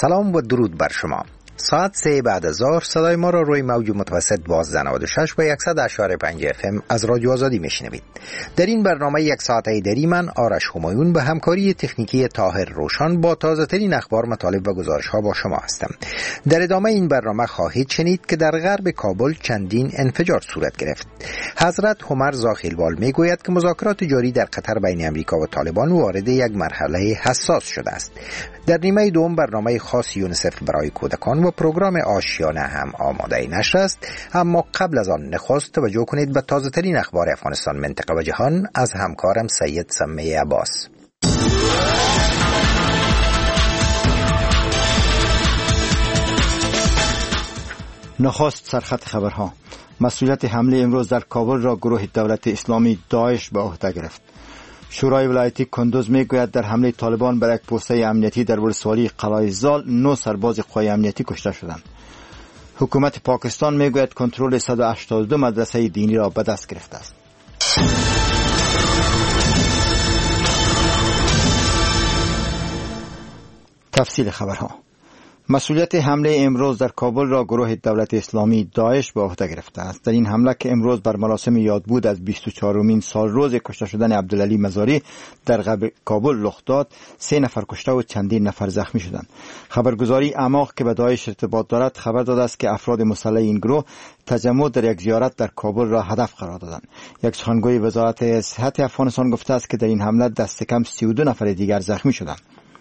سلام و درود بر شما. ساعت 3 بعد از ظهر صدای ما را روی موج متوسط 1296 و 100.5 FM از رادیو آزادی میشنوید. در این برنامه یک ساعته دری من آرش همایون به همکاری تکنیکی طاهر روشن با تازه ترین اخبار، مطالب و گزارش ها با شما هستم. در ادامه این برنامه خواهید شنید که در غرب کابل چندین انفجار صورت گرفت. حضرت عمر زاخیلوال میگوید که مذاکرات جاری در قطر بین امریکا و طالبان وارد یک مرحله حساس شده است. در نیمه دوم برنامه خاص یونیسف برای کودکان و پروگرام آشیانه هم آماده نشر است، اما قبل از آن نخست توجه کنید به تازه ترین اخبار افغانستان، منطقه و جهان از همکارم سید سمی عباس. نخست سرخط خبرها. مسئولیت حمله امروز در کابل را گروه دولت اسلامی داعش به عهده گرفت. شورای ولایتی کندوز میگوید در حمله طالبان بر یک پوسته امنیتی در ولسوالی قلعه زال 9 سرباز قوای امنیتی کشته شدند. حکومت پاکستان میگوید کنترل 182 مدرسه دینی را به دست گرفته است. تفصیل خبرها. مسئولیت حمله امروز در کابل را گروه دولت اسلامی داعش به عهده گرفته است. در این حمله که امروز بر مراسم یادبود از 24مین سالروز کشته شدن عبدالعلی مزاری در غرب کابل رخ داد، 3 نفر کشته و چندین نفر زخمی شدند. خبرگزاری اعماق که به داعش ارتباط دارد خبر داده است که افراد مسلح این گروه تجمع در یک زیارت در کابل را هدف قرار دادند. یک سخنگوی وزارت صحت افغانستان گفته است که در این حمله دست کم 32 نفر دیگر زخمی شدند.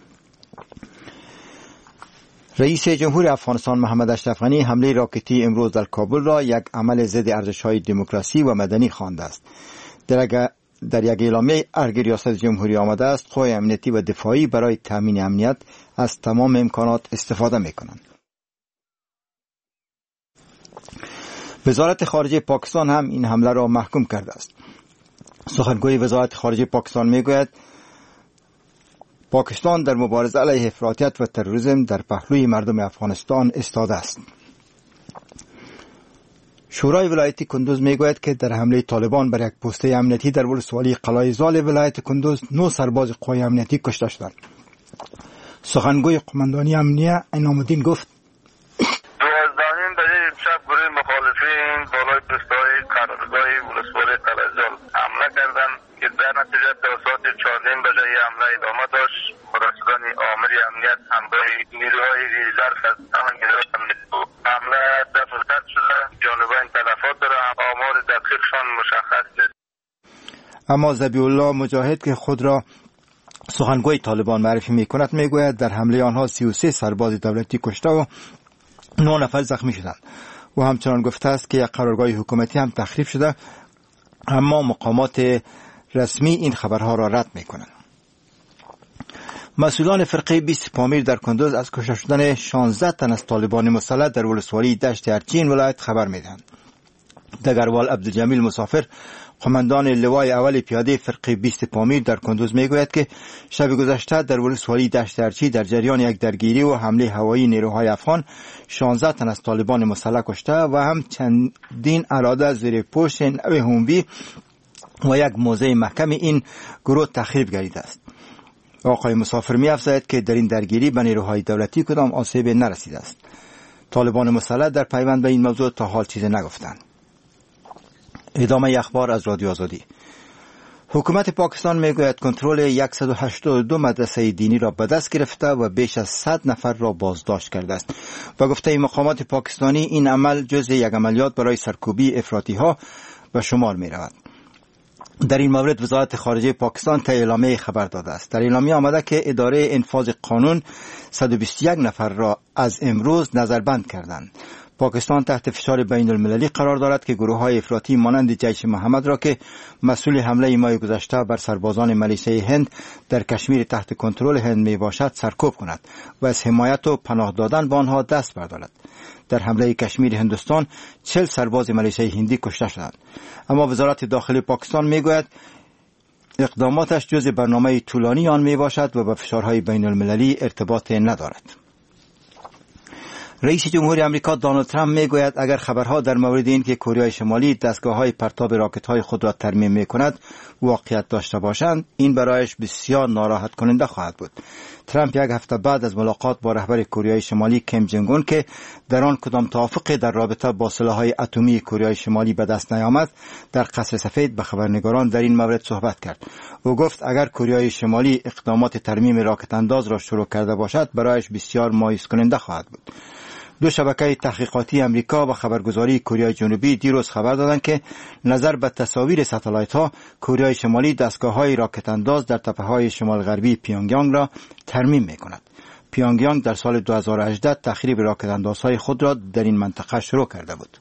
رئیس جمهور افغانستان محمد اشرف غنی حمله راکتی امروز در کابل را یک عمل ضد ارزش‌های دموکراسی و مدنی خوانده است. در یک اعلامیه ارگ ریاست جمهوری آمده است قوای امنیتی و دفاعی برای تامین امنیت از تمام امکانات استفاده می‌کنند. وزارت خارجه پاکستان هم این حمله را محکوم کرده است. سخنگوی وزارت خارجه پاکستان میگوید پاکستان در مبارزه علیه افراطیت و تروریسم در پهلوی مردم افغانستان ایستاده است. شورای ولایتی کندوز میگوید که در حمله طالبان بر یک پوسته امنیتی در ولسوالی قلعه زال ولایت کندوز 9 سرباز قوای امنیتی کشته شدند. سخنگوی قماندانی امنیه انعام‌الدین گفت دوازدهمین بجه شب گروه مخالفین بالای پسته‌های قرارگاه ولسوالی قلعه زال حمله کردند که در نتیجه تا ساعت 4 بجه حمله ادامه داشت. رسیدن آمر امنیت همراه نیروهای ظرف از امنیت حمله دفع شده. جانبین تلفات داره، آمار دقیقشان مشخص نیست. اما ذبیح الله مجاهد که خود را سخنگوی طالبان معرفی میکند میگوید در حمله آنها 33 سرباز دولتی کشته و 9 نفر زخمی شدند. و همچنان گفته است که یک قرارگاه حکومتی هم تخریب شده، اما مقامات رسمی این خبرها را رد میکنند. مسئولان فرقه 20 پامیر در کندوز از کشته شدن 16 تن از طالبان مسلح در ولسوالی دشت ارچین ولایت خبر میدهند. دگروال عبدالجمیل مسافر، قماندان لوای اول پیاده فرقه 20 پامیر در کندوز میگوید که شب گذشته در ولسوالی دشت ارچی در جریان یک درگیری و حمله هوایی نیروهای افغان 16 تن از طالبان مسلح کشته و هم چندین اراده زیر پوش نوع هومبی و یک موزه محکم این گروه تخریب گردیده است. آقای مسافر می افزاید که در این درگیری به نیروهای دولتی کدام آسیب نرسیده است. طالبان مسلح در پیوند به این موضوع تا حال چیزی نگفتند. ادامه اخبار از رادیو آزادی. حکومت پاکستان میگوید کنترل 182 مدرسه دینی را به دست گرفته و بیش از 100 نفر را بازداشت کرده است. و گفته مقامات پاکستانی این عمل جزء یک عملیات برای سرکوبی افراطی ها به شمار می رود. در این مورد وزارت خارجه پاکستان تا اعلامیه خبر داده است. در اعلامیه آمده که اداره انفاذ قانون 121 نفر را از امروز نظربند کردند. پاکستان تحت فشار بین المللی قرار دارد که گروه‌های افراطی مانند جیش محمد را که مسئول حمله ماه گذشته بر سربازان ملیشه هند در کشمیر تحت کنترل هند می باشد سرکوب کند و از حمایت و پناه دادن به آنها دست بردارد. در حمله کشمیر هندوستان 40 سرباز ملیشه هندی کشته شدند. اما وزارت داخلی پاکستان میگوید اقداماتش جزء برنامه طولانی آن می باشد و با فشارهای بین المللی ارتباط ندارد. رئیس جمهوری آمریکا دونالد ترامپ میگوید اگر خبرها در مورد این که کره شمالی دستگاه‌های پرتاب راکت‌های خود را ترمیم می‌کند واقعیت داشته باشند، این برایش بسیار ناراحت کننده خواهد بود. ترامپ یک هفته بعد از ملاقات با رهبر کره شمالی کیم جنگ اون که در آن کدام توافقی در رابطه با سلاح‌های اتمی کره شمالی به دست نیامد، در قصر سفید به خبرنگاران در این مورد صحبت کرد. او گفت اگر کره شمالی اقدامات ترمیم راکت انداز را شروع کرده باشد، برایش بسیار مایوس کننده خواهد بود. دو شبکه تحقیقاتی امریکا و خبرگزاری کره جنوبی دیروز خبر دادند که نظر به تصاویر ستلایت ها، کره شمالی دستگاه های راکت انداز در تپه های شمال غربی پیونگیانگ را ترمیم می کند. پیونگیانگ در سال 2018 تخریب راکت اندازهای خود را در این منطقه شروع کرده بود.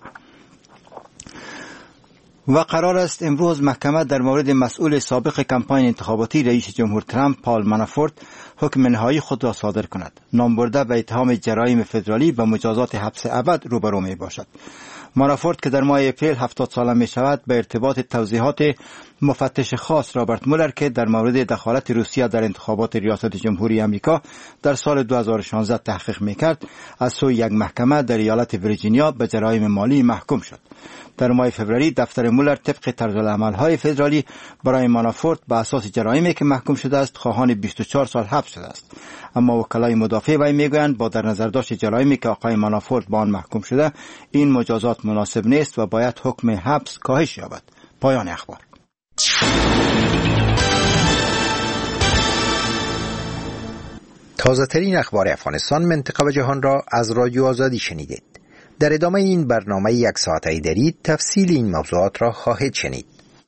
و قرار است امروز محکمه در مورد مسئول سابق کمپاین انتخاباتی رئیس جمهور ترامپ پال منافورت حکم نهایی خود را صادر کند. نامبرده به اتهام جرایم فدرالی و مجازات حبس ابد روبرو می باشد. منافورت که در ماه اپریل 70 ساله می شود، به ارتباط توضیحات مفتش خاص رابرت مولر که در مورد دخالت روسیه در انتخابات ریاست جمهوری امریکا در سال 2016 تحقیق می کرد، از سوی یک محکمه در ایالت ویرجینیا به جرایم مالی محکوم شد. در ماه فوریه دفتر مولر طبق طرزالعمل‌های فدرالی برای منافورت به اساس جرایمی که محکوم شده است خواهان 24 سال حبس شده است. اما وکلای مدافع وی میگویند با در نظر داشت جرایمی که آقای منافورت با آن محکوم شده، این مجازات مناسب نیست و باید حکم حبس کاهش یابد. پایان اخبار. تازه ترین اخبار افغانستان، منطقه و جهان را از رادیو آزادی شنیدید. در ادامه این برنامه یک ساعته دارید تفصیل این موضوعات را خواهید شنید.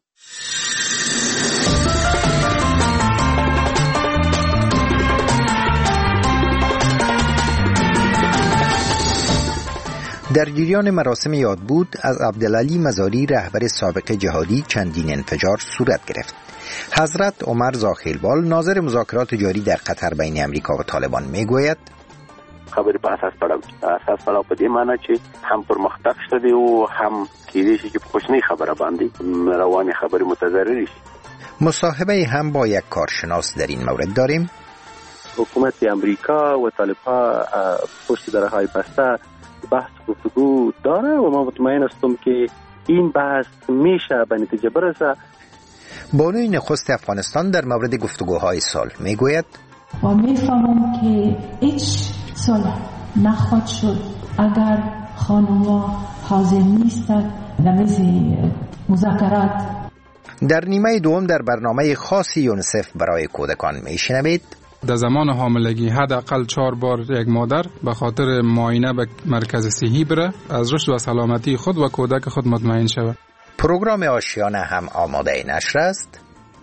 در جریان مراسم یادبود از عبدالعلی مزاری رهبر سابق جهادی چندین انفجار صورت گرفت. حضرت عمر زاخیلبال ناظر مذاکرات جاری در قطر بین امریکا و طالبان میگوید خبرې په اساس پړاو په دې معنی چې هم پرمختګ شته او هم کېدای شي چې په کوچنۍ خبره باندې روانې خبرې متضرر شي. مصاحبه هم با یک کارشناس در این مورد داریم. حکومت امریکا و طالب‌ها پشت درهای بسته بحث گفتگو داره و ما مطمئن هستم که این بحث میشه به نتیجه برسه. بانوی نخست افغانستان در مورد گفتگوهای صلح میگوید و میفهمم که هیچ صلح نخواهد شد اگر خانم‌ها حاضر نیستند در میز مذاکرات. در نیمه دوم در برنامه خاصی یونیسف برای کودکان میشنوید. در زمان حاملگی حداقل 4 بار یک مادر به خاطر معاینه به مرکز صحی بره، از رشد و سلامتی خود و کودک خود مطمئن شود. پروگرام آشیانه هم آماده نشر است.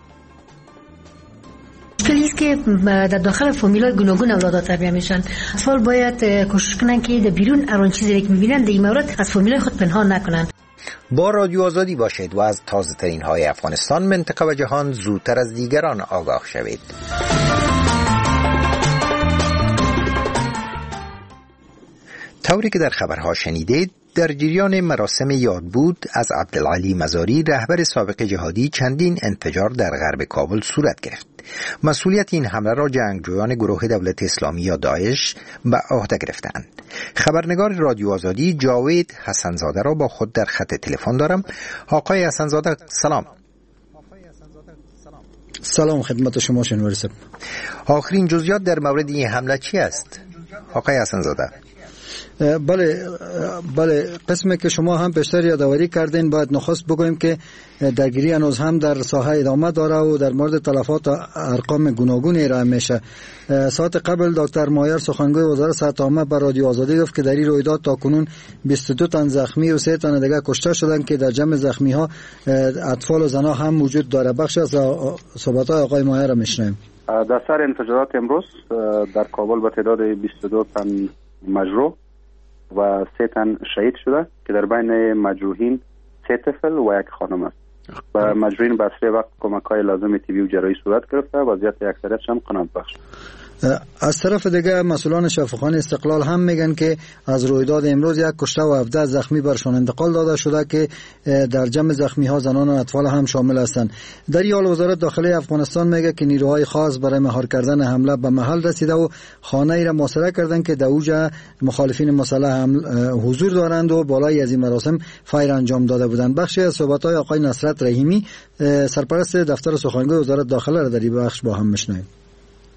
مشکلی است که در داخل فامیل‌های گوناگون اولادها تربیت میشن. اطفال باید کوشش کنن که در بیرون هر آن چیزی که میبینن در این مورد از فامیل‌های خود پنهان نکنن. با رادیو آزادی باشید و از تازه ترین های افغانستان، منطقه و جهان زودتر از دیگران آگاه شوید. طوری که در خبرها شنیدید، در جریان مراسم یادبود از عبدالعلی مزاری رهبر سابق جهادی چندین انفجار در غرب کابل صورت گرفت. مسئولیت این حمله را جنگجویان گروه دولت اسلامی یا داعش به عهده گرفتند. خبرنگار رادیو آزادی جاوید حسنزاده را با خود در خط تلفن دارم. آقای حسنزاده سلام. سلام خدمت شما شنوار صاحب. آخرین جزئیات در مورد این حمله چی است آقای حسنزاده؟ بله قسمی که شما هم پیشتر یادآوری کردین، باید نخست بگویم که درگیری هنوز هم در ساحه ادامه داره و در مورد تلفات ارقام گوناگون ارائه میشه. ساعت قبل دکتر مایر سخنگوی وزارت صحت عامه به رادیو آزادی گفت که در این رویداد تاکنون 22 تن زخمی و 3 تن دیگه کشته شدند که در جمع زخمی ها اطفال و زنها هم وجود داره. بخش از صحبت های آقای مایر را میشنویم. در سر انفجارات امروز در کابل به تعداد 22 تن مجروح و 3 تن شهید شده که در بین مجروحین 3 طفل و 1 خانم است. و مجروحین به اسرع وقت کمک‌های لازم طبی و جراحی صورت گرفته، وضعیت اکثریتش هم قناعت بخش. از طرف دیگه مسئولان شفاخانه استقلال هم میگن که از رویداد امروز 1 کشته و 17 زخمی برشان انتقال داده شده که در جمع زخمی ها زنان و اطفال هم شامل هستند. در این حال وزارت داخلی افغانستان میگه که نیروهای خاص برای مهار کردن حمله به محل رسیده و خانه ای را محاصره کردند که در اوج مخالفین مسلح حضور دارند و بالای از این مراسم فایر انجام داده بودند. بخشی از صحبت‌های آقای نصرت رحیمی سرپرست دفتر سخنگوی وزارت داخله را در این بخش با هم میشنویم.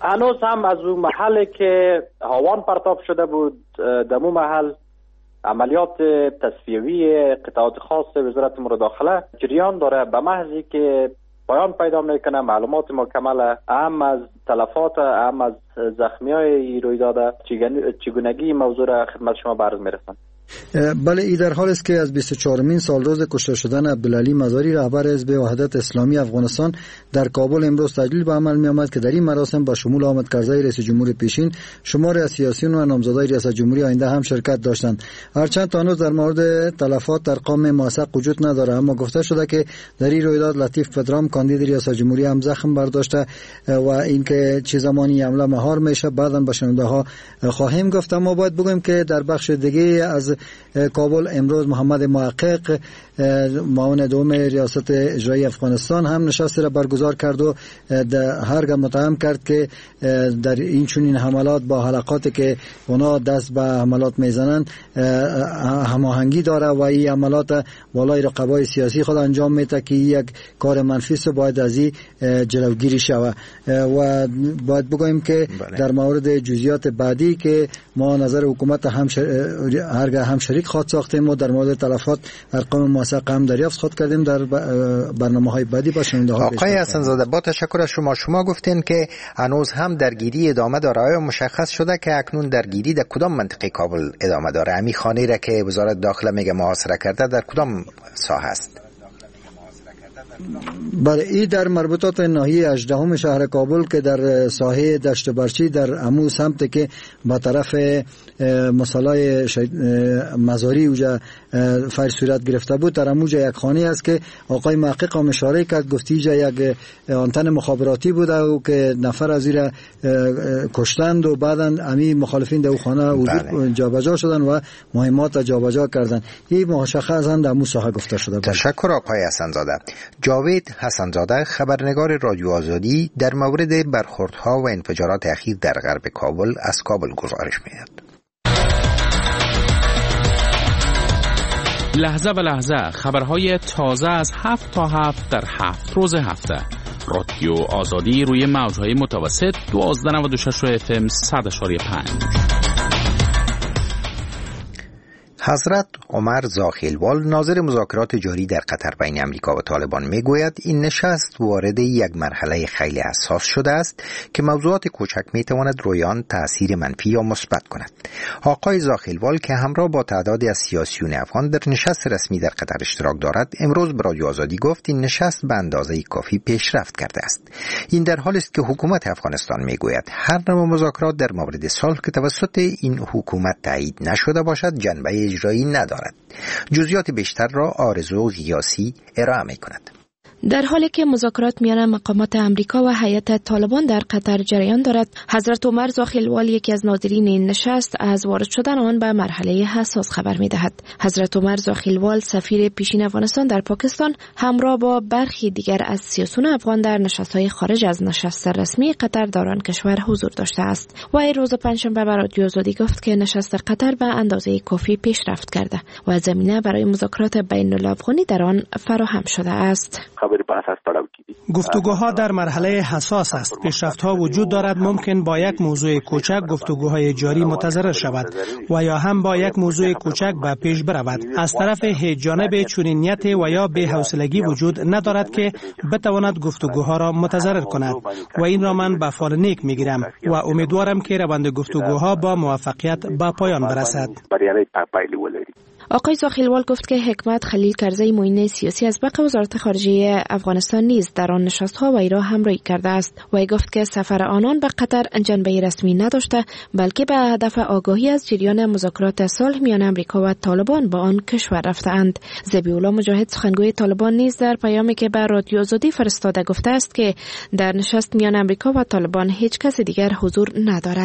هنوز هم از اون محلی که هاوان پرتاب شده بود دمو محل عملیات تصفیوی قطعات خاص وزارت امور داخله جریان داره. به محضی که پایان پیدا میکنه معلومات مکمل هم از تلفات هم از زخمیای رویداد چگونگی موضوع را خدمت شما به عرض میرسم. بله، این در حال است که از 24مین سالروز کشته شدن عبدالعلی مزاری رهبر حزب وحدت اسلامی افغانستان در کابل امروز تجلیل به عمل می آمد که در این مراسم با شمول حامد کرزی رئیس جمهور پیشین شماری از سیاسیون و نامزدای ریاست جمهوری آینده هم شرکت داشتند. هرچند تا هنوز در مورد تلفات ارقام موثق وجود نداره، اما گفته شده که در این رویداد لطیف پدرام کاندید ریاست جمهوری هم زخم برداشته و اینکه چه زمانی حمله مهار میشه بعداً به شنونده ها خواهیم گفت. اما باید بگویم که در بخش دیگه از کابل امروز محمد محقق معاون دوم ریاست اجرایی افغانستان هم نشستی را برگزار کرد و هرگاه متهم کرد که در این چنین حملات با حلقاتی که اونا دست به حملات میزنند هماهنگی داره و این حملات والای رقبای سیاسی خود انجام میده که یک کار منفی است و باید از این جلوگیری شود. و باید بگوییم که در مورد جزئیات بعدی که ما نظر حکومت هرگاه هم شریک خواهد ساختیم و در مورد تلفات ارقام موثق هم دریافت خواهد کردیم در برنامه‌های بعدی با شنونده ها. آقای حسن‌زاده با تشکر از شما گفتین که هنوز هم درگیری ادامه داره. آیا مشخص شده که اکنون درگیری در کدام منطقه کابل ادامه داره؟ همین خانه‌ای را که وزارت داخله میگه محاصره کرده در کدام ساحه است؟ بله، این در مربوطات ناحیه 18 شهر کابل که در ساحه دشت برچی در امو سمت که با طرف مصالح مزاری اوجا فیر صورت گرفته بود، در اموجا یک خانه است که آقای محقق هم اشاره کرد، گفتی جا یک آنتن مخابراتی بود و که نفر از این کشتند و بعدا امی مخالفین در او خانه جابجا شدن و مهمات جابجا کردن. این مشخص هم در امو ساحه گفته شده بود. تشکر آقای حسن‌زاده. جاوید حسن‌زاده خبرنگار رادیو آزادی در مورد برخوردها و انفجارات اخیر در غرب کابل از کابل گزارش می‌دهد. لحظه به لحظه خبرهای تازه از 7 تا 7 در 7 روز هفته. رادیو آزادی روی موج‌های متوسط 1296 FM 100.5. حضرت عمر زاخیلوال ناظر مذاکرات جاری در قطر بین امریکا و طالبان میگوید این نشست وارد یک مرحله خیلی حساس شده است که موضوعات کوچک میتواند روی آن تأثیر منفی یا مثبت کند. آقای زاخیلوال که همراه با تعدادی از سیاسیون افغان در نشست رسمی در قطر اشتراک دارد، امروز به رادیو آزادی گفت این نشست به اندازه کافی پیشرفت کرده است. این در حالی است که حکومت افغانستان میگوید هر نوع مذاکرات در مورد صلح که توسط این حکومت تایید نشده باشد جنبه اجرایی ندارد. جزئیات بیشتر را آرزو غیاسی ارائه می‌کند. در حالی که مذاکرات میان مقامات امریکا و هیئت طالبان در قطر جریان دارد، حضرت عمر زاخیلوال یکی از ناظرین این نشست از وارد شدن آن به مرحله حساس خبر می‌دهد. حضرت عمر زاخیلوال سفیر پیشین افغانستان در پاکستان همراه با برخی دیگر از سیاسیون افغان در نشست‌های خارج از نشست رسمی قطر در آن کشور حضور داشته است و این روز پنجشنبه به رادیو آزادی گفت که نشست قطر به اندازه کافی پیشرفت کرده و زمینه برای مذاکرات بین الافغانی در آن فراهم شده است. گفتگوها در مرحله حساس است. پیشرفت‌ها وجود دارد. ممکن با یک موضوع کوچک گفتگوهای جاری متضرر شود و یا هم با یک موضوع کوچک به پیش برود. از طرف هیچ جانب چنین نیت و یا بی‌حوصلگی وجود ندارد که بتواند گفتگوها را متضرر کند و این را من به فال نیک می‌گیرم و امیدوارم که روند گفتگوها با موفقیت به پایان برسد. آقای زاخیلوال گفت که حکمت خلیل کرزی معین سیاسی از بق وزارت خارجه افغانستان نیز در آن نشست‌ها و ایرا همراهی کرده است و گفت که سفر آنان به قطر جنبه رسمی نداشته بلکه به هدف آگاهی از جریان مذاکرات صلح میان امریکا و طالبان با آن کشور رفته‌اند. ذبیح‌الله مجاهد سخنگوی طالبان نیز در پیامی که به رادیو آزادی فرستاده گفته است که در نشست میان امریکا و طالبان هیچ کس دیگر حضور ندارد.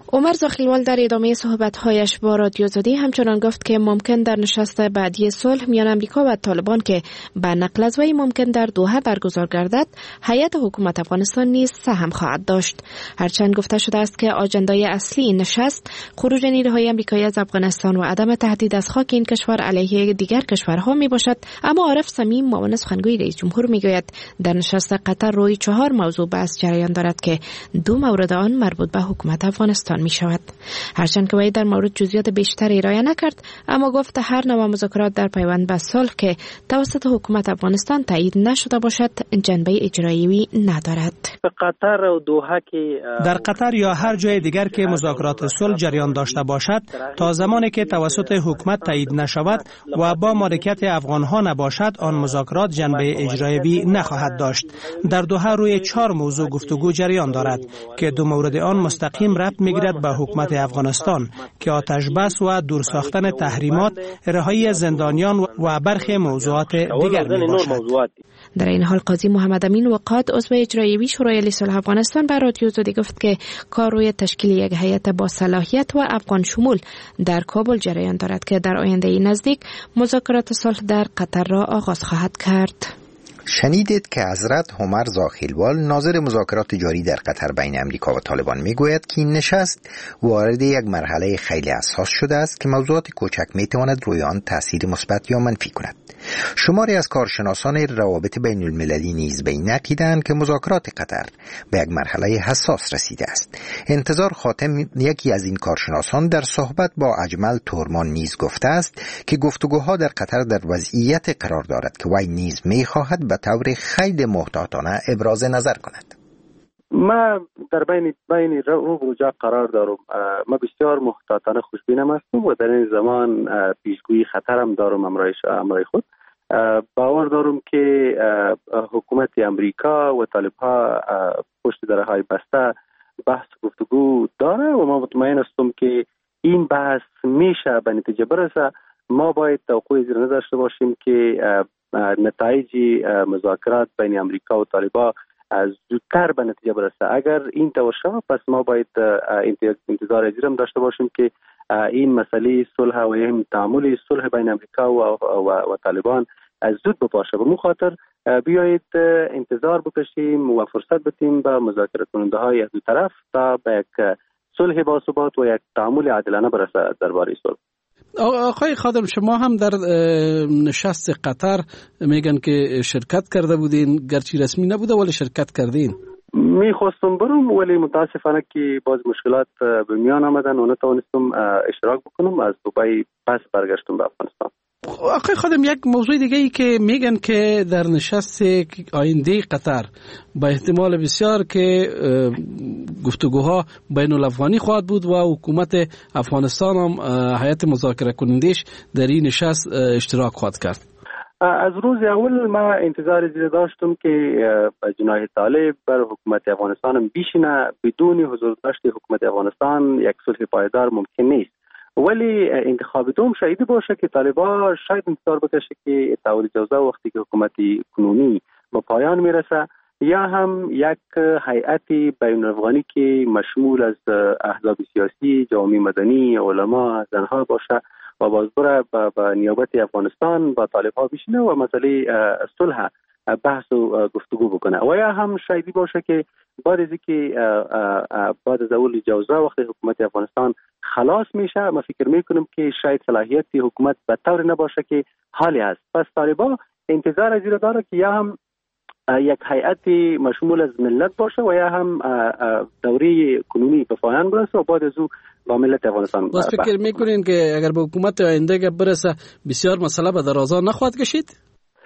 عمر زاخیلوال در ادامه صحبت‌هایش با رادیو آزادی همچنان گفت که ممکن در نشست بعدی صلح میان امریکا و طالبان که به نقل از وی ممکن در دوحه برگزار گردد، هیئت حکومت افغانستان نیز سهم خواهد داشت. هرچند گفته شده است که آجندای اصلی این نشست خروج نیروهای امریکایی از افغانستان و عدم تهدید از خاک این کشور علیه دیگر کشورها می باشد، اما عارف صمیم معاون سخنگوی رئیس جمهور میگوید در نشست قطر روی 4 موضوع بحث جریان دارد که 2 مورد آن مربوط به حکومت افغانستان می شود. هرچند که وی در مورد جزئیات بیشتری ارائه نکرد، اما گفت هر نوع مذاکرات در پیوند به صلح که توسط حکومت افغانستان تایید نشده باشد جنبه اجرایی ندارد. قطر و دوحه که در قطر یا هر جای دیگر که مذاکرات صلح جریان داشته باشد، تا زمانی که توسط حکومت تایید نشود و با مالکیت افغانها نباشد، آن مذاکرات جنبه اجرایی نخواهد داشت. در دوحه روی 4 موضوع گفتگو جریان دارد که 2 مورد آن مستقیم ربط می‌گیرد به حکومت افغانستان که آتش بس و دور ساختن تحریمات، رهایی زندانیان و برخی موضوعات دیگر میباشد. در این حال قاضی محمد امین وقاد عضو اجرایی شورای عالی صلح افغانستان بر رادیو آزادی گفت که کار روی تشکیل یک هیئت با صلاحیت و افغان شمول در کابل جریان دارد که در آینده نزدیک مذاکرات صلح در قطر را آغاز خواهد کرد. شنیدید که حضرت عمر زاخیلوال ناظر مذاکرات جاری در قطر بین امریکا و طالبان میگوید که این نشست وارد یک مرحله خیلی حساس شده است که موضوعات کوچک میتواند روی آن تأثیر مثبت یا منفی کند. شماری از کارشناسان روابط بین المللی نیز به این عقیده‌اند که مذاکرات قطر به یک مرحله حساس رسیده است. انتظار خاتم یکی از این کارشناسان در صحبت با اجمل تورمان نیز گفته است که گفتگوها در قطر در وضعیت قرار دارد که وی نیز می‌خواهد به طور خیلی محتاطانه ابراز نظر کند. ما در بین رو و جا قرار دارم. ما بسیار محتاطانه خوشبینم هستم و در این زمان پیشگویی خطرم دارم امرای خود. باور دارم که حکومت امریکا و طالب‌ها پشت درهای بسته بحث گفتگو داره و ما مطمئن هستم که این بحث میشه به نتیجه برسه. ما باید توقع زیر نظر داشته باشیم که نتایج مذاکرات بین امریکا و طالبان زودتر به نتیجه برسه. اگر این طور شود پس ما باید انتظار اجرام داشته باشیم که این مسئله صلح و این تعامل صلح بین امریکا و طالبان زود بپاشه. به مو خاطر بیایید انتظار بکشیم و فرصت بدیم به مذاکره کننده های از دو طرف تا به یک صلح باثبات و یک تعامل عادلانه برسه درباره صلح. آقای خادم، شما هم در نشست قطر میگن که شرکت کرده بودین، گرچه رسمی نبوده ولی شرکت کردین. میخواستم برم ولی متاسفانه که باز مشکلات به میان آمدن و نتوانستم اشتراک بکنم. از دبی پس برگشتم به افغانستان. آقای خادم، یک موضوع دیگه ای که میگن که در نشست آینده قطر با احتمال بسیار که گفتگوها بین الافغانی خواهد بود و حکومت افغانستان هم هیئت مذاکره کنندش در این نشست اشتراک خواهد کرد. از روز اول ما انتظار زیاد داشتم که جناح طالب بر حکومت افغانستان هم بیشینه. بدون حضور داشت حکومت افغانستان یک صلح پایدار ممکن نیست. ولی انتخاب دوم شاید باشه که طالبان شاید انتظار بکشه که تحول جوزا وقتی که حکومت کنونی به پایان میرسه یا هم یک هیئت بین الافغانی که مشمول از احزاب سیاسی، جامعه مدنی، علما، زنها باشه و باز بره به نیابت افغانستان با طالبان بشینه و مسئله صلح بحث و گفتگو بکنه. و یا هم شایدی باشه که بعد از اینکه بعد از اول جوزا وقتی حکومت افغانستان خلاص میشه، ما فکر میکنم که شاید صلاحیت حکومت به طور نباشه که حالی است. پس طالبان انتظار از این داره که یا هم یک هیئت مشمول از ملت باشه و یا هم دوره کنونی به پایان برسه و بعد از او با ملت افغانستان. باز فکر میکنین که اگر به حکومت آینده برسه بسیار مسئله به درازا نخواهد کشید؟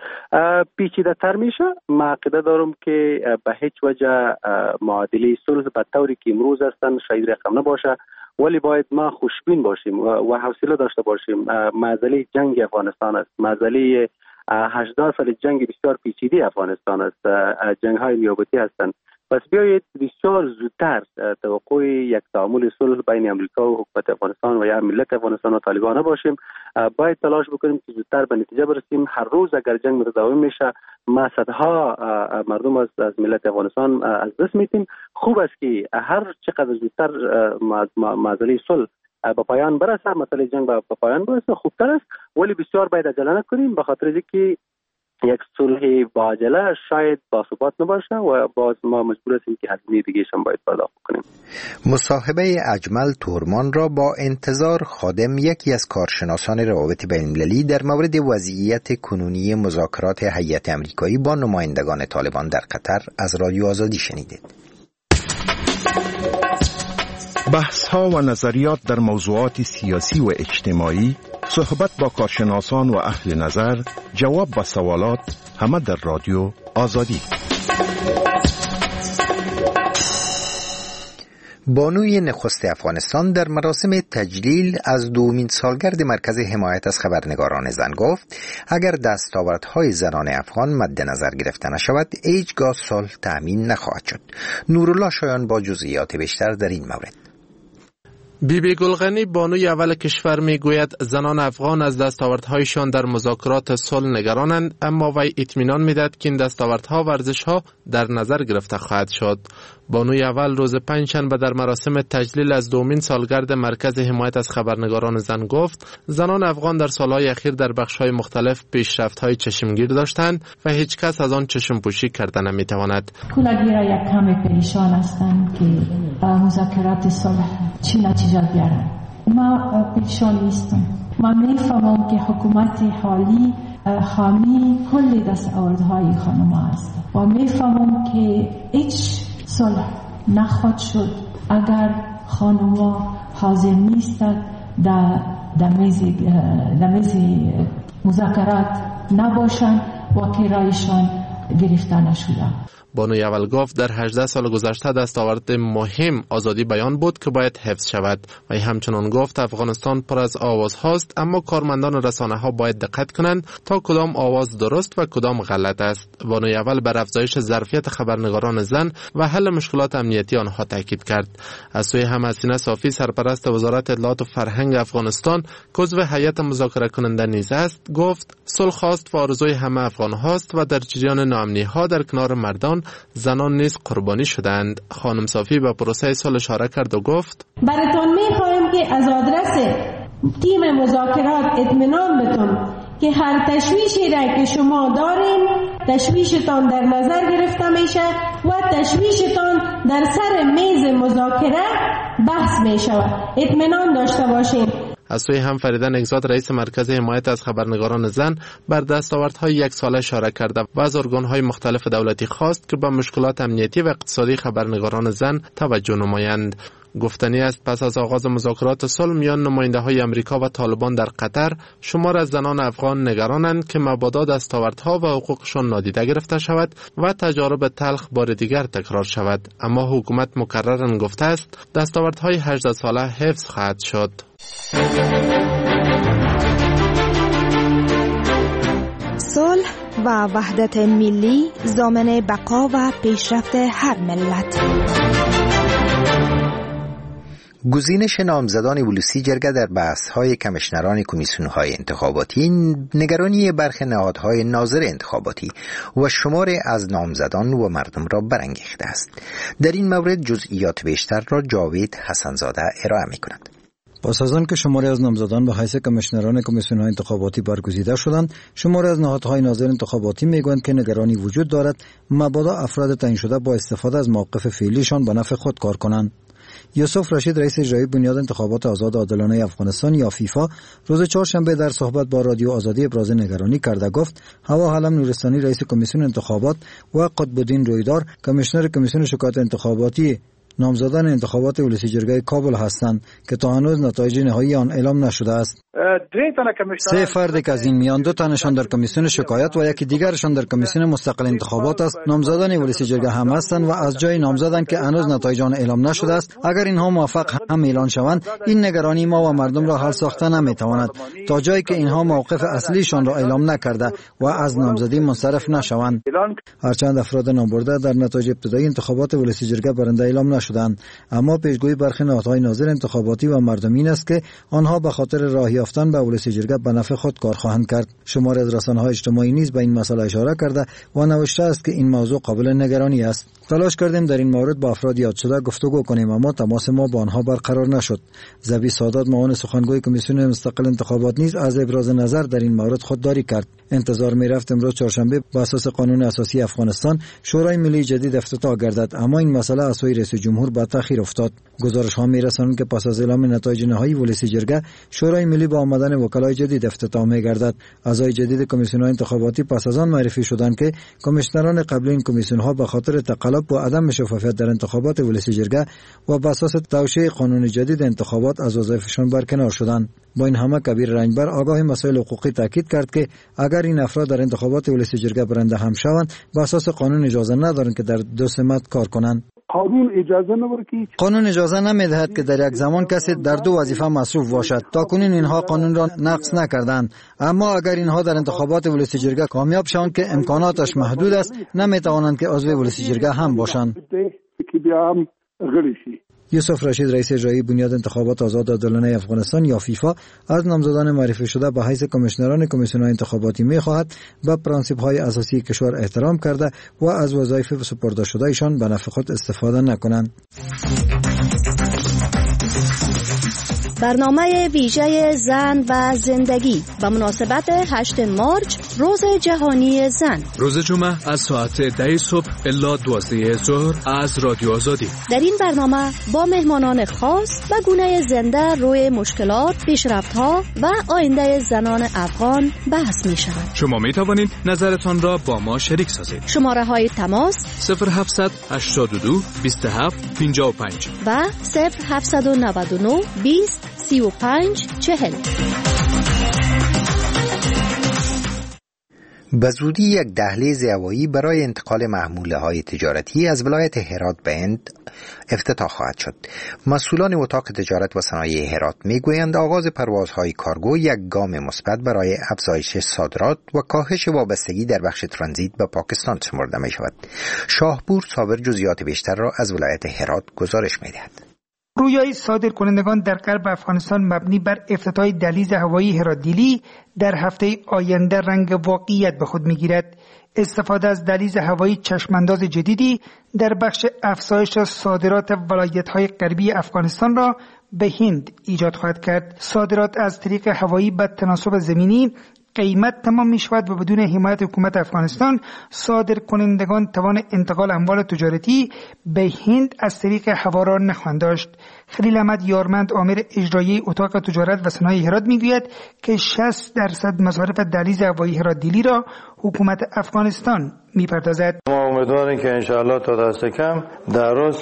پیچیده تر میشه. ما عقیده دارم که به هیچ وجه معادله صلح به طوری که امروز هستن شاید رقم نباشه، ولی باید ما خوشبین باشیم و حوصله داشته باشیم. معضله جنگ افغانستان است، معضله 80 سال جنگ بسیار پیچیده افغانستان است، جنگ های نیابتی هستند. پس بیایید بسیار زودتر توقع یک تعامل صلح بین امریکا و حکومت افغانستان و یا ملت افغانستان و طالبان باشیم. باید تلاش بکنیم که زودتر به نتیجه برسیم. هر روز اگر جنگ متداوم میشه ما صدها مردم از ملت افغانستان از دست میدیم. خوب است که هر چقدر زودتر معضله صلح به پایان برسه، مسئله جنگ به پایان برسه خوبتر است، ولی بسیار باید عجله نکنیم، به خاطر اینکه یک صلح با عجله شاید باثبات نباشه و باز ما مجبور هستیم که هزینه دیگه هم باید پرداخت کنیم. مصاحبه اجمل تورمان را با انتظار خادم، یکی از کارشناسان روابط بین‌المللی، در مورد وضعیت کنونی مذاکرات هیئت آمریکایی با نمایندگان طالبان در قطر از رادیو آزادی شنیدید. بحث‌ها و نظریات در موضوعات سیاسی و اجتماعی، صحبت با کارشناسان و اهل نظر، جواب به سوالات، همه در رادیو آزادی. بانوی نخست افغانستان در مراسم تجلیل از دومین سالگرد مرکز حمایت از خبرنگاران زن گفت اگر دستاوردهای زنان افغان مد نظر گرفته نشود هیچگاه صلح تأمین نخواهد شد. نورالله شایان با جزئیات بیشتر در این مورد. بیبی گلغنی بانوی اول کشور میگوید زنان افغان از دستاوردهایشان در مذاکرات صلح نگرانند، اما وی اطمینان میدهد که این دستاوردها و ارزشها در نظر گرفته خواهد شد. بانوی اول روز پنجشنبه در مراسم تجلیل از دومین سالگرد مرکز حمایت از خبرنگاران زن گفت زنان افغان در سالهای اخیر در بخش‌های مختلف پیشرفت‌های چشمگیر داشتند و هیچ کس از آن چشم پوشی کرده نمی‌تواند. کلاگیرا یک کم پریشان هستند که مذاکرات صلح چی نتیجه بیارن. ما پریشان نیستم. ما می‌فهمم که حکومت حالی حامی کل دستاوردهای خانم است و می‌فهمم که هیچ صلح نخواهد شد اگر خانم‌ها حاضر نیستند در میز مذاکرات نباشند و که رایشان گرفته نشده. بانوی اول گفت در 18 سال گذشته دستاورد مهم آزادی بیان بود که باید حفظ شود و همچنان گفت افغانستان پر از آواز هاست، اما کارمندان رسانه ها باید دقت کنند تا کدام آواز درست و کدام غلط است. بانوی اول بر افزایش ظرفیت خبرنگاران زن و حل مشکلات امنیتی آنها تاکید کرد. از سوی هم حسینه صافی سرپرست وزارت اطلاعات و فرهنگ افغانستان که عضو هیئت مذاکره کننده نیز است گفت صلح خواست و آرزوی همه افغان هاست و در جریان ناامنی ها در کنار مردان زنان نیز قربانی شدند. خانم صافی به پروسه صلح اشاره کرد و گفت براتون میخوایم که از آدرس تیم مذاکرات اطمینان بتون که هر تشویشی را که شما دارین تشویشتان در نظر گرفته میشه و تشویشتان در سر میز مذاکره بحث میشود. اطمینان داشته باشین. از سوی هم فریده نگزاد رئیس مرکز حمایت از خبرنگاران زن بر دستاوردهای یک ساله اشاره کرده و از ارگان‌های مختلف دولتی خواست که به مشکلات امنیتی و اقتصادی خبرنگاران زن توجه نمایند. گفتنی است پس از آغاز مذاکرات صلح میان نماینده‌های امریکا و طالبان در قطر شمار از زنان افغان نگرانند که مبادا دستاوردها و حقوقشان نادیده گرفته شود و تجارب تلخ بار دیگر تکرار شود، اما حکومت مکرراً گفته است دستاوردهای 18 ساله حفظ خواهد شد. صلح و وحدت ملی ضامن بقا و پیشرفت هر ملت. گزینش نامزدان بلوسی جرگه در بحث‌های کمیشنران کمیسیون‌های انتخاباتی، نگرانی برخی نهادهای ناظر انتخاباتی و شمار از نامزدان و مردم را برانگیخته است. در این مورد جزئیات بیشتر را جاوید حسنزاده ارائه می‌کند. پس از آن که شماری از نامزدان به حیث کمیشنران کمیسیون‌های انتخاباتی برگزیده شدند، شماری از نهادهای ناظر انتخاباتی میگویند که نگرانی وجود دارد مبادا افراد تعیین شده با استفاده از موقف فعلیشان به نفع خود کار کنند. یوسف رشید رئیس اجرایی بنیاد انتخابات آزاد عادلانه افغانستان یا فیفا روز چهارشنبه در صحبت با رادیو آزادی ابراز نگرانی کرده گفت هوا حلم نورستانی رئیس کمیسیون انتخابات و قطب‌الدین رویدار کمیشنر کمیسیون شکایات انتخاباتی نامزدان انتخابات ولسی جرگه کابل هستند که تا هنوز نتایج نهایی آن اعلام نشده است. 3 فرد که از این میان 2 تنشان در کمیسیون شکایت و یکی دیگرشان در کمیسیون مستقل انتخابات است نامزدان ولسی جرگه هم هستند و از جای نامزدند که هنوز نتایج آن اعلام نشده است. اگر اینها موفق هم اعلان شوند این نگرانی ما و مردم را حل ساخته نمیتواند تا جایی که اینها موقف اصلیشان را اعلام نکرده و از نامزدی منصرف نشوند. هرچند افراد نامبرده در نتایج ابتدایی انتخابات ولسی جرگه برنده اعلام نشدند، اما پیشگویی برخی نهادهای ناظر انتخاباتی و مردمین است که آنها به خاطر راه یافتن به ولسی جرگه به نفع خود کار خواهند کرد. شماری از رسانه‌های اجتماعی نیز به این مسئله اشاره کرده و نوشته است که این موضوع قابل نگرانی است. تلاش کردیم در این مورد با افراد یاد شده گفتگو کنیم اما تماس ما با آنها برقرار نشد. زبی سادات معاون سخنگوی کمیسیون مستقل انتخابات نیز از ابراز نظر در این مورد خودداری کرد. انتظار می‌رفت امروز چهارشنبه بر اساس قانون اساسی افغانستان شورای ملی جدید افتتاح گردد، اما این مسئله از سوی رئیس جمهور به تأخیر افتاد. گزارش‌ها می‌رسانند که پس از اعلام نتایج نهایی ولسی جرگه شورای ملی با آمدن وکلای جدید افتتاح می‌گردد. اعضای جدید کمیسیون‌های انتخاباتی پس از آن معرفی شدند که کمیشنران قبلی این کمیسیون‌ها به خاطر تقلب و عدم شفافیت در انتخابات ولسی جرگه و بر اساس توشیح قانون جدید انتخابات از وظایفشان برکنار شدند. با این همه کبیر رنجبر آگاه مسائل حقوقی تاکید کرد که اگر این افراد در انتخابات ولسی جرگه برنده هم شوند بر اساس قانون اجازه ندارند که در 2 سمت کار کنند. قانون اجازه نمیدهد که در یک زمان کسی در 2 وظیفه مصروف باشد. تاکنون اینها قانون را نقض نکردند، اما اگر اینها در انتخابات ولسی جرگه کامیاب شوند که امکاناتش محدود است نمیتوانند که عضو ولسی جرگه هم باشند. یوسف رشید رئیس اجرایی بنیاد انتخابات آزاد عادلانه افغانستان یا فیفا از نامزدان معرفی شده به حیث کمیشنران کمیسیون‌های انتخاباتی می‌خواهد به پرانسیپ‌های اساسی کشور احترام کرده و از وظایف سپرده شده‌شان به نفع خود استفاده نکنند. برنامه ویژه زن و زندگی به مناسبت 8 مارچ روز جهانی زن، روز جمعه از ساعت 10 صبح الی 12 ظهر از رادیو آزادی. در این برنامه با مهمانان خاص و گونه زنده روی مشکلات، پیشرفت‌ها و آینده زنان افغان بحث می شود. شما می توانید نظرتان را با ما شریک سازید. شماره های تماس 0782 27 55 و 0799 20 35 40. به زودی یک دهلیز هوایی برای انتقال محموله‌های تجارتی از ولایت هرات به هند افتتاح خواهد شد. مسئولان اتاق تجارت و صنایع هرات میگویند آغاز پروازهای کارگو یک گام مثبت برای افزایش صادرات و کاهش وابستگی در بخش ترانزیت به پاکستان شمرده می شود. شاهپور صابر جزئیات بیشتر را از ولایت هرات گزارش می‌دهد. رویای صادرکنندگان در غرب افغانستان مبنی بر افتتاح دهلیز هوایی هرات-دیلی در هفته آینده رنگ واقعیت به خود می‌گیرد. استفاده از دهلیز هوایی چشمانداز جدیدی در بخش افزایش صادرات ولایت‌های غربی افغانستان را به هند ایجاد خواهد کرد. صادرات از طریق هوایی به تناسب زمینی قیمت تمام می شود و بدون حمایت حکومت افغانستان صادر کنندگان توان انتقال اموال تجارتی به هند از طریق هوا را نخواهند داشت. خلیل احمد یارمند آمر اجرایی اتاق تجارت و صنایع هرات میگوید که 60% مصارف دهلیز هوایی هرات-دیلی را حکومت افغانستان میپردازد. ما امیدواریم که انشاءالله تا دست کم در روز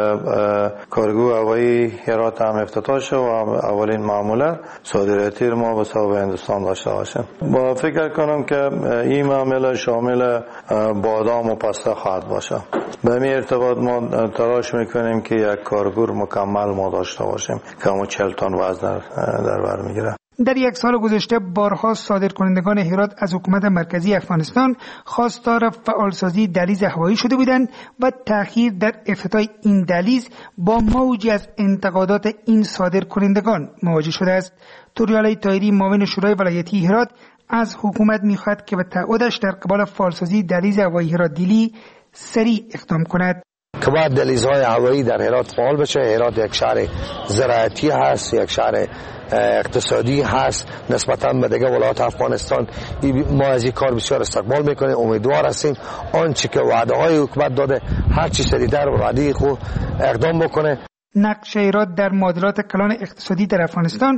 کارگو هوایی هرات هم افتتاح شد و اولین معامله صادراتی ما به سبب هندوستان داشته باشیم. با فکر کنم که این معامله شامل بادام و پسته خواهد باشه. به این ارتباط ما تلاش میکنیم که یک کارگو مکمل ما داشته باشیم که همون 40 تن وزن در بر میگیره. در یک سال گذشته بارها صادرکنندگان هرات از حکومت مرکزی افغانستان خواستار فعالسازی دهلیز هوایی شده بودند و تأخیر در افتتاح این دهلیز با موجی از انتقادات این صادرکنندگان مواجه شده است. توریالی طاهری معاون شورای ولایتی هرات از حکومت می‌خواهد که به تعهدش در قبال فعالسازی دهلیز هوایی هرات-دیلی سریع اقدام کند. که باید دهلیزهای هوایی در هرات فعال بشه. هرات یک شهر زراعتی هست، یک شهر اقتصادی هست نسبتاً به دیگه ولایات افغانستان. ما از این کار بسیار استقبال میکنیم، امیدوار هستیم آنچه که وعده های حکومت داده هر چی سریعتر و وعده خود اقدام بکنه. نقش هرات در معادلات کلان اقتصادی در افغانستان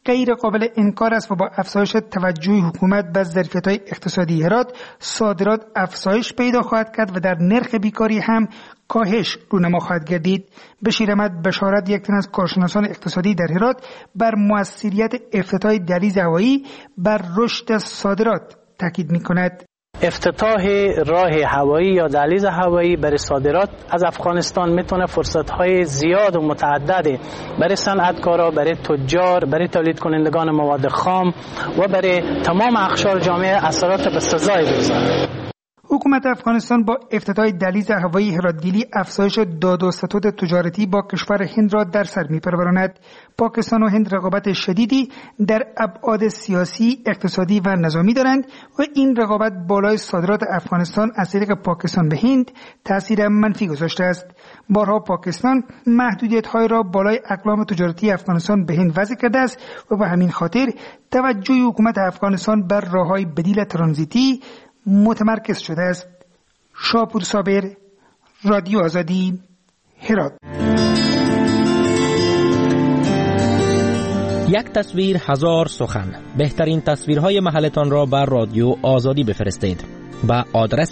غیر قابل انکار است و با افزایش توجه حکومت به ظرفیت‌های اقتصادی هرات، صادرات افزایش پیدا خواهد کرد و در نرخ بیکاری هم کاهش رونما خواهد گردید. بشیر احمد بشارت، یک تن از کارشناسان اقتصادی در هرات، بر موثریت افتتاح دهلیز هوایی بر رشد صادرات تاکید می‌کند. افتتاح راه هوایی یا دهلیز هوایی برای صادرات از افغانستان میتونه فرصت‌های زیاد و متعدد برای صنعتکارا، برای تجار، برای تولید کنندگان مواد خام و برای تمام اقشار جامعه اثرات بسزایی بگذاره. حکومت افغانستان با افتتاح دهلیز هوایی هرات-دیلی افزایش داد و ستد تجارتی با کشور هند را در سر می‌پروراند. پاکستان و هند رقابت شدیدی در ابعاد سیاسی، اقتصادی و نظامی دارند و این رقابت بالای صادرات افغانستان از طریق پاکستان به هند تأثیر منفی گذاشته است. بارها پاکستان محدودیت‌های را بالای اقلام تجارتی افغانستان به هند وضع کرده است و به همین خاطر توجه حکومت افغانستان بر راه‌های بدیل ترانزیتی متمرکز شده است. شاپور صابر، رادیو آزادی، هرات. یک تصویر هزار سخن. بهترین تصویرهای محلتان را بر رادیو آزادی بفرستید به آدرس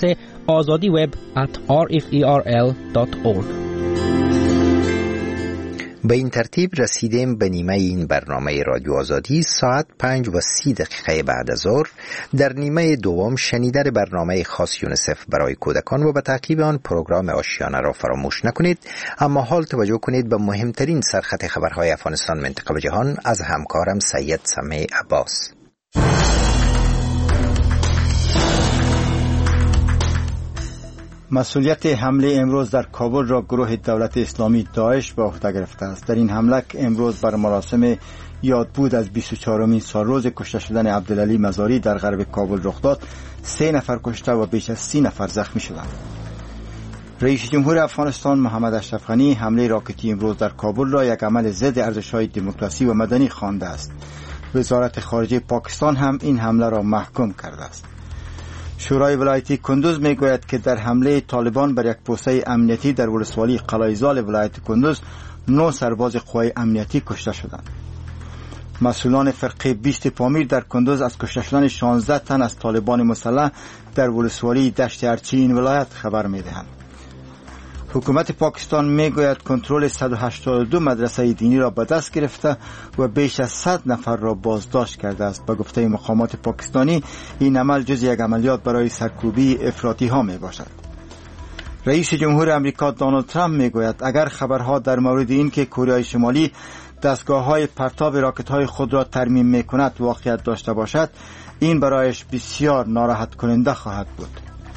azadiweb@rferl.org. به این ترتیب رسیدیم به نیمه این برنامه رادیو آزادی. ساعت 5:30 بعد از ظهر در نیمه دوم شنیدن برنامه خاص یونیسف برای کودکان و به تعقیب آن پروگرام آشیانه را فراموش نکنید. اما حال توجه کنید به مهمترین سرخط خبرهای افغانستان، منطقه و جهان از همکارم سید سمیع عباس. مسئولیت حمله امروز در کابل را گروه دولت اسلامی داعش به عهده گرفته است. در این حمله که امروز بر مراسم یادبود از 24مین سالروز کشته شدن عبدالعلی مزاری در غرب کابل رخ داد، 3 نفر کشته و بیش از 30 نفر زخمی شدند. رئیس جمهور افغانستان محمد اشرف غنی حمله راکتی امروز در کابل را یک عمل ضد ارزش‌های دموکراسی و مدنی خوانده است. وزارت خارجه پاکستان هم این حمله را محکوم کرده است. شورای ولایتی کندوز میگوید که در حمله طالبان بر یک پوسته امنیتی در ولسوالی قلعه‌زال ولایت کندوز 9 سرباز قوای امنیتی کشته شدند. مسئولان فرقه 20 پامیر در کندوز از کشته شدن 16 تن از طالبان مسلح در ولسوالی دشت ارچی این ولایت خبر میدهند. حکومت پاکستان میگوید کنترل 182 مدرسه دینی را به دست گرفته و بیش از 100 نفر را بازداشت کرده است. به گفته مقامات پاکستانی این عمل جز یک عملیات برای سرکوبی افراطی ها می باشد. رئیس جمهور امریکا دونالد ترامپ میگوید اگر خبرها در مورد این که کره شمالی دستگاه‌های پرتاب راکت‌های خود را ترمیم می‌کند واقعیت داشته باشد، این برایش بسیار ناراحت کننده خواهد بود.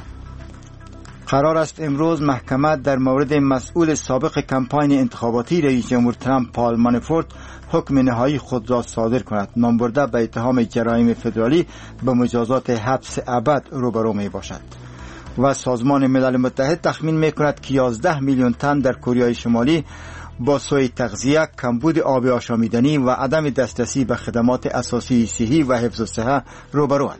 قرار است امروز محکمه در مورد مسئول سابق کمپاین انتخاباتی رئیس جمهور ترامپ پال مانافورت حکم نهایی خود را صادر کند. نامبرده به اتهام جرایم فدرالی به مجازات حبس ابد روبرو می باشد و سازمان ملل متحد تخمین می کند که 11 میلیون تن در کره شمالی با سوء تغذیه، کمبود آب آشامیدنی و عدم دسترسی به خدمات اساسی صحی و حفظ الصحه روبروند.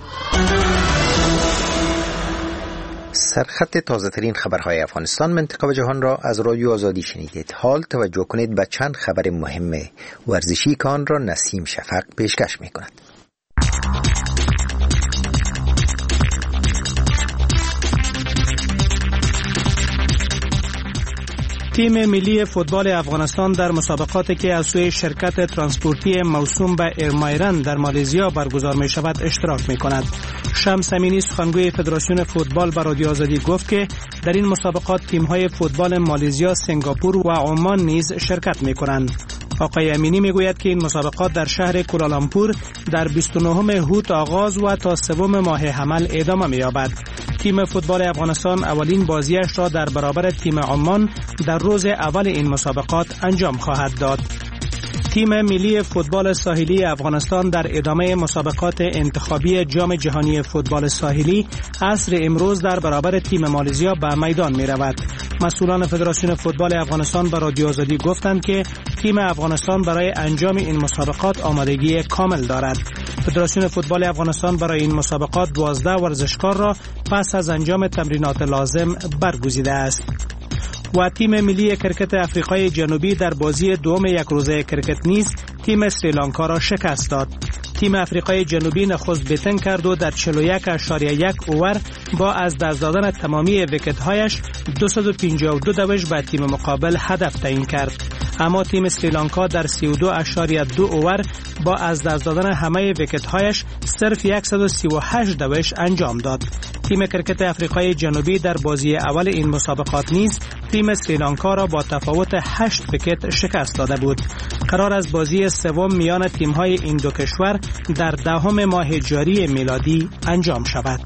سرخط تازه ترین خبرهای افغانستان، منطقه و جهان را از رادیو آزادی شنیدید. حال توجه کنید به چند خبر مهم ورزشی که آن را نسیم شفق پیشکش می کند. تیم ملی فوتبال افغانستان در مسابقاتی که از سوی شرکت ترانسپورتی موسوم به ایرمایرن در مالزیا برگزار می شود اشتراک می کند. شمس امینی سخنگوی فدراسیون فوتبال به رادیو آزادی گفت که در این مسابقات تیم‌های فوتبال مالزیا، سنگاپور و عمان نیز شرکت می کنند. آقای امینی میگوید که این مسابقات در شهر کوالالامپور در 29 هوت آغاز و تا 3 ماه حمل ادامه می‌یابد. تیم فوتبال افغانستان اولین بازیش را در برابر تیم عمان در روز اول این مسابقات انجام خواهد داد. تیم ملی فوتبال ساحلی افغانستان در ادامه مسابقات انتخابی جام جهانی فوتبال ساحلی عصر امروز در برابر تیم مالزیا به میدان می رود. مسئولان فدراسیون فوتبال افغانستان به رادیو آزادی گفتند که تیم افغانستان برای انجام این مسابقات آمادگی کامل دارد. فدراسیون فوتبال افغانستان برای این مسابقات 12 ورزشکار را پس از انجام تمرینات لازم برگزیده است. و تیم ملی کرکت آفریقای جنوبی در بازی دوم یک روزه کرکت نیز تیم سریلانکا را شکست داد. تیم آفریقای جنوبی نخست بیتن کرد و در 41.1 اوور با از دست دادن تمامی ویکت‌هایش 252 دوش به تیم مقابل هدف تعیین کرد. اما تیم سریلانکا در 32.2 اوور با از دست دادن همه ویکت‌هایش صرف 138 دوش انجام داد. تیم کرکت آفریقای جنوبی در بازی اول این مسابقات نیز تیم سریلانکا را با تفاوت 8 ویکت شکست داده بود. قرار است بازی سوم میان تیم‌های این دو کشور در 10 ماه جاری میلادی انجام شود.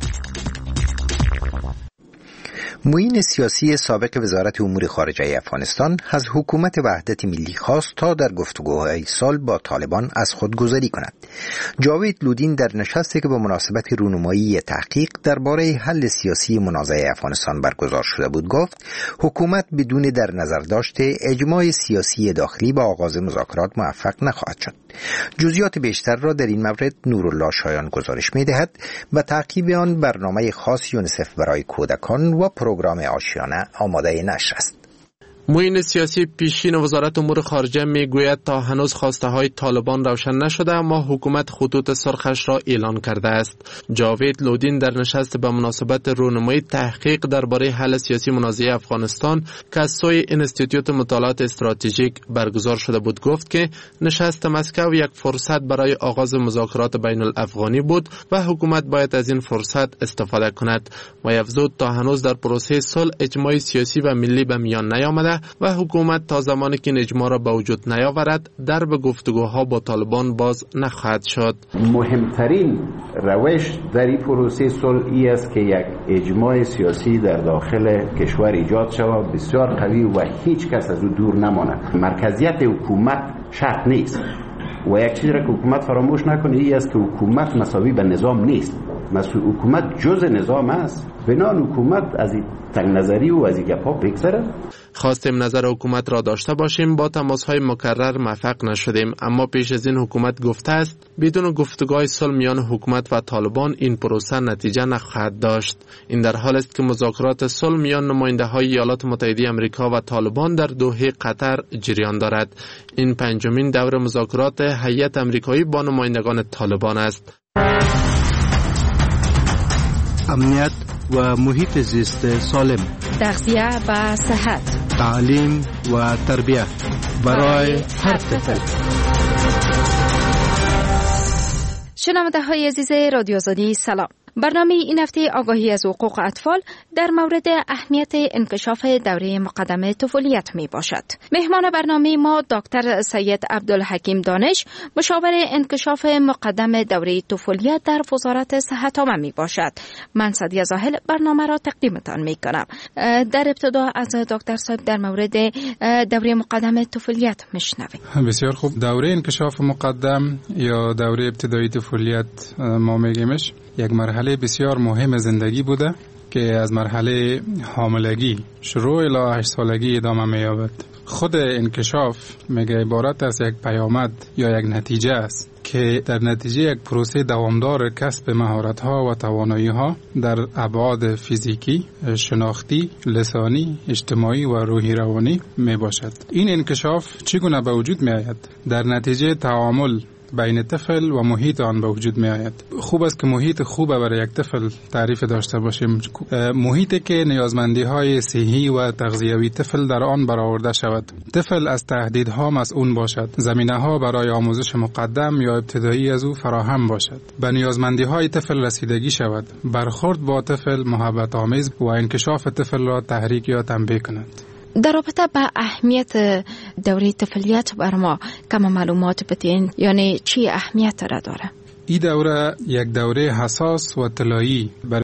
معین سیاسی سابق وزارت امور خارجه افغانستان از حکومت وحدت ملی خواست تا در گفتگوهای صلح با طالبان از خودگذری کند. جاوید لودین در نشستی که به مناسبت رونمایی تحقیق درباره حل سیاسی منازعه افغانستان برگزار شده بود گفت حکومت بدون در نظر داشته اجماع سیاسی داخلی با آغاز مذاکرات موفق نخواهد شد. جزئیات بیشتر را در این مورد نورالله شایان گزارش می‌دهد و تعقیب آن برنامه خاص یونیسف برای کودکان و پروگرام آشیانه آماده نشر است. معین سیاسی پیشین وزارت امور خارجه میگوید تا هنوز خواسته های طالبان روشن نشده اما حکومت خطوط سرخش را اعلان کرده است. جاوید لودین در نشست به مناسبت رونمایی تحقیق درباره حل سیاسی منازعه افغانستان که از سوی انستیتوت مطالعات استراتژیک برگزار شده بود گفت که نشست مسکو یک فرصت برای آغاز مذاکرات بین الافغانی بود و حکومت باید از این فرصت استفاده کند و افزود تا هنوز در پروسه صلح اجماع سیاسی و ملی به میان نیامده و حکومت تا زمانی که اجماع را به وجود نیاورد در به گفتگوها با طالبان باز نخواهد شد. مهمترین روش در این پروسه صلح است که یک اجماع سیاسی در داخل کشور ایجاد شود بسیار قوی و هیچ کس از او دور نماند. مرکزیت حکومت شرط نیست و یک چیزی را که حکومت فراموش نکنه این است که حکومت مساوی به نظام نیست. حکومت جز نظام است. بنان حکومت از این تنگ نظری و از این گپ‌ها بگذره. خواستیم نظر حکومت را داشته باشیم با تماس‌های مکرر موفق نشدیم اما پیش از این حکومت گفته است بدون گفتگوهای صلح میان حکومت و طالبان این پروسه نتیجه نخواهد داشت. این در حالی است که مذاکرات صلح میان نماینده‌های ایالات متحده آمریکا و طالبان در دوحه قطر جریان دارد. این پنجمین دور مذاکرات هیئت آمریکایی با نمایندگان طالبان است. امنیت و محیط زیست سالم، تغذیه و صحت، تعلیم و تربیت برای هر طفل. شنونده های عزیز رادیو آزادی سلام. برنامه این هفته آگاهی از حقوق اطفال در مورد اهمیت انکشاف دوره مقدم طفولیت می باشد. مهمان برنامه ما دکتر سید عبدالحکیم دانش، مشاور انکشاف مقدم دوره طفولیت در وزارت صحت عامه می باشد. من سعدیه زاهل برنامه را تقدیمتان می کنم. در ابتدا از دکتر صاحب در مورد دوره مقدم طفولیت میشنویم. بسیار خوب. دوره انکشاف مقدم یا دوره ابتدایی طفولیت ما میگیمش یک مرحله بسیار مهم زندگی بوده که از مرحله حاملگی شروع الی 8 سالگی ادامه می‌یابد. خود انکشاف میگه عبارت از یک پیامد یا یک نتیجه است که در نتیجه یک پروسه دوامدار کسب مهارت‌ها و توانایی‌ها در ابعاد فیزیکی، شناختی، لسانی، اجتماعی و روحی روانی میباشد. این انکشاف چگونه به وجود می‌آید؟ در نتیجه تعامل بین طفل و محیط آن به وجود می آید. خوب است که محیط خوب برای یک طفل تعریف داشته باشیم. محیطی که نیازمندی های صحی و تغذیوی طفل در آن برآورده شود. طفل از تهدیدها مسئول باشد. زمینه ها برای آموزش مقدم یا ابتدایی از او فراهم باشد. به نیازمندی های طفل رسیدگی شود. برخورد با طفل محبت آمیز و انکشاف طفل را تحریک یا تنبیه کند. در رابطه با اهمیت دوره طفولیت بر ما کم معلومات بدین، یعنی چی اهمیت را داره؟ این دوره یک دوره حساس و طلایی